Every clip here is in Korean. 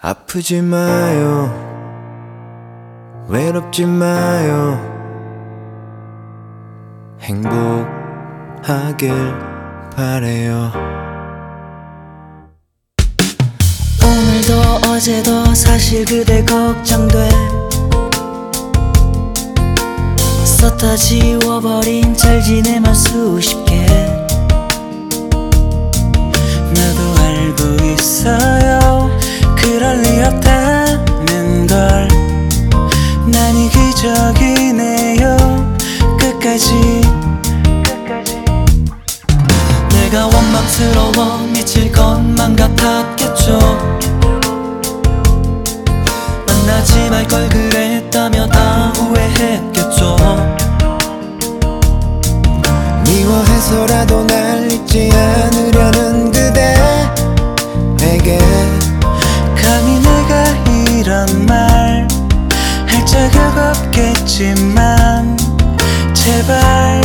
아프지 마요, 외롭지 마요, 행복하길 바래요. 오늘도 어제도 사실 그대 걱정돼. 썼다 지워버린 잘 지내만 수십 개. 나도 알고 있어요, 그럴 리 없다는 걸. 난이 기적이네요, 끝까지. 내가 원망스러워 미칠 것만 같았겠죠. 만나지 말 걸 그랬다며 다 후회했겠죠. 미워해서라도 날 잊지 않으려는 그대에게 감히 내가 이런 말 할 자격 없겠지만 제발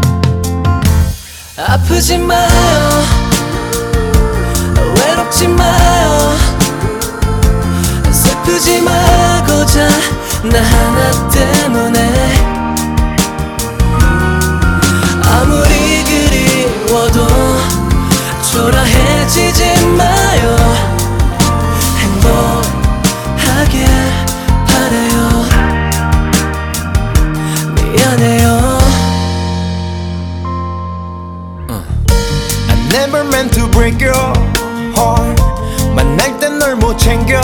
아프지 마요, 외롭지 마요, 슬프지 마고자 나 하나 때문에. 아무리 그리워도 초라해지지 마요, 행복하길 바래요. 미안해요. I never meant to break your heart. 만날 땐 널 못 챙겨.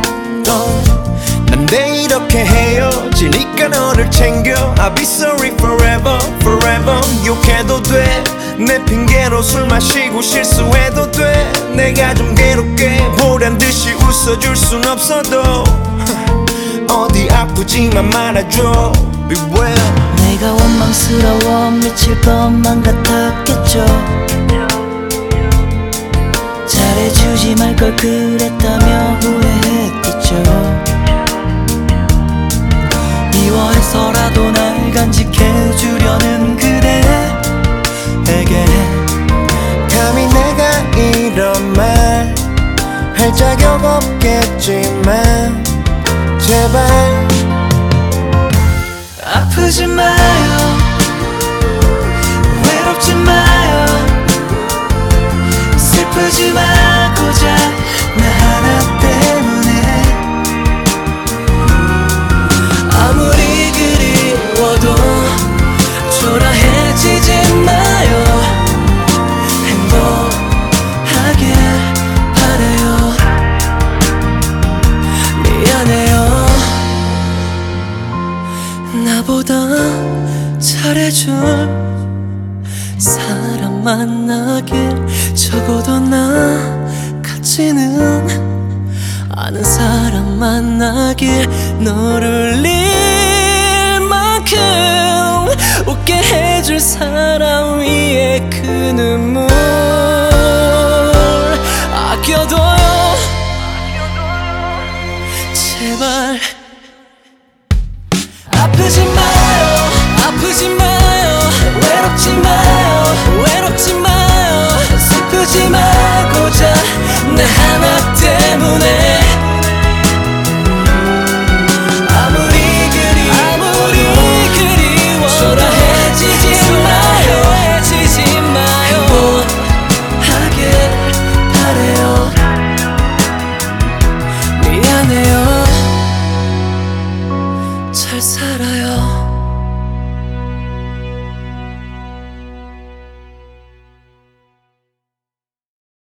난 내 이렇게 헤어지니까 너를 챙겨. I'll be sorry forever, forever. 욕해도 돼, 내 핑계로 술 마시고 실수해도 돼. 내가 좀 괴롭게 보란 듯이 웃어줄 순 없어도 어디 아프지만 말아줘, be well. 내가 원망스러워 미칠 것만 같았겠죠. 잘해주지 말 걸 그랬다며 후회했겠죠. 미워해서라도 날 간직해주려는 그대에게 감히 내가 이런 말 할 자격 없겠지만 제발 아프지 마요, 외롭지 마요, 슬프지 마고자 나 하나 때문에. 아무리 그리워도 초라해지지 마요, 행복하길 바래요. 미안해요. 나보다 잘해줄 사람 만나길. 적어도 나 같지는 않은 사람 만나길. 너를 잃을 만큼 웃게 해줄 사람 위에 그 눈물 아껴둬요, 제발. 아프지 마요, 아프지 마요, 외롭지 마요, 외롭지 마요, 슬프지 마고자 나 하나 때문에. 아무리 그리워 초라해지지 마요, 해지지 마요, 행복하길 바래요. 미안해요. 잘 살아요.